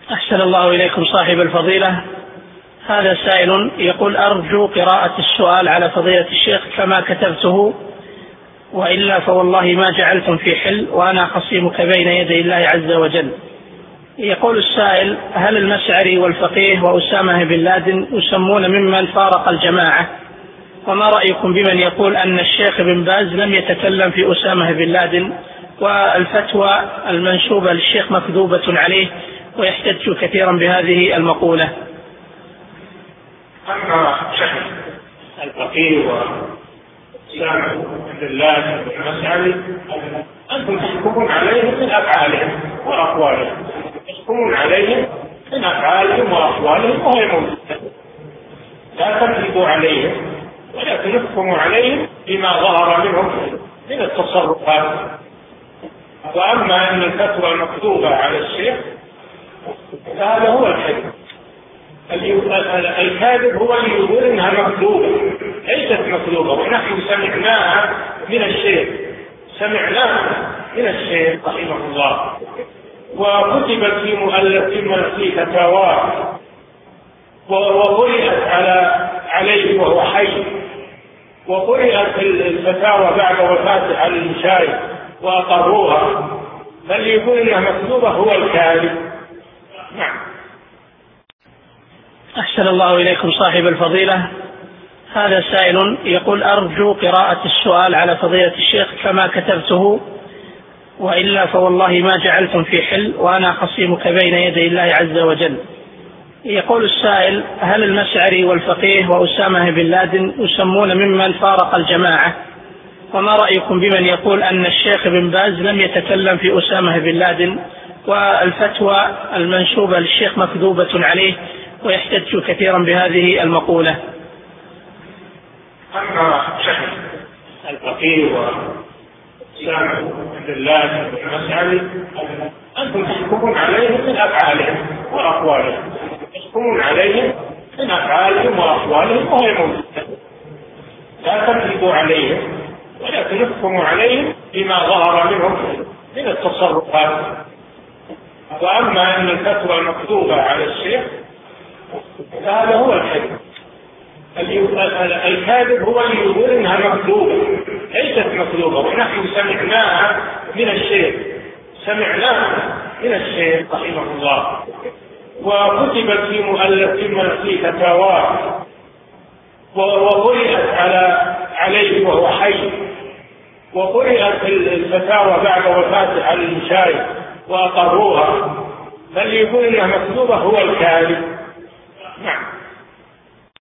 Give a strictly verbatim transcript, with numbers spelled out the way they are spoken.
أحسن الله إليكم صاحب الفضيلة. هذا سائل يقول: أرجو قراءة السؤال على فضيلة الشيخ كما كتبته، وإلا فوالله ما جعلتم في حل وأنا خصيمك بين يدي الله عز وجل. يقول السائل: هل المسعري والفقيه وأسامة بن لادن يسمون ممن فارق الجماعة؟ وما رأيكم بمن يقول أن الشيخ بن باز لم يتكلم في أسامة بن لادن، والفتوى المنسوبة للشيخ مكذوبة عليه، ويحتج كثيرا بهذه المقولة؟ أما شيخ الفقيه وأسامة بن لادن والمسعري أنتم تحكمون عليهم من أفعالهم وأقوالهم، تحكمون عليهم من أفعالهم وأقوالهم وهي موجودة، لا تكذبوا عليهم ولكن احكموا عليهم بما ظهر منهم من التصرفات. وأما أن الفتوى مكتوبة على الشيخ فهذا هو الكذب. الكاذب هو اللي يقول إنها مكتوبة، ليست مكتوبة، ونحن سمعناها من الشيخ سمعناها من الشيخ رحمه الله، وكتبت في مؤلف في فتاواه وقرئت على عليه وهو حي، وقرئت الفتاوى بعد وفاته على المشايخ وأقروها، بل يقول إنها مكتوبة هو الكاذب. نعم. أحسن الله إليكم صاحب الفضيلة. هذا سائل يقول: أرجو قراءة السؤال على فضيلة الشيخ كما كتبته، وإلا فوالله ما جعلتم في حل وأنا خصيمك بين يدي الله عز وجل. يقول السائل: هل المسعري والفقيه وأسامة بن لادن يسمون ممن فارق الجماعة؟ وما رأيكم بمن يقول أن الشيخ بن باز لم يتكلم في أسامة بن لادن، والفتوى المنسوبة للشيخ مكذوبة عليه، ويحتج كثيرا بهذه المقولة؟ أما شيخ الفقيه وأسامة بن لادن والمسعري أنتم تحكمون عليهم من أفعالهم وأقوالهم، تحكمون عليهم من أفعالهم وأقوالهم وهي موجودة، لا تكذبوا عليهم ولكن احكموا عليهم بما ظهر منهم من التصرفات. وأما أن الفتوى مكتوبة على الشيخ فهذا هو الكذب. الكاذب هو اللي يقول إنها مكتوبة، ليست مكتوبة، ونحن سمعناها من الشيخ سمعناها من الشيخ رحمه الله، وكتبت في مؤلف في فتاواه وقرئت على عليه وهو حي، وقرئت الفتاوى بعد وفاته على المشايخ وأقروها، بل يقول إنها مكتوبة هو الكاذب. نعم.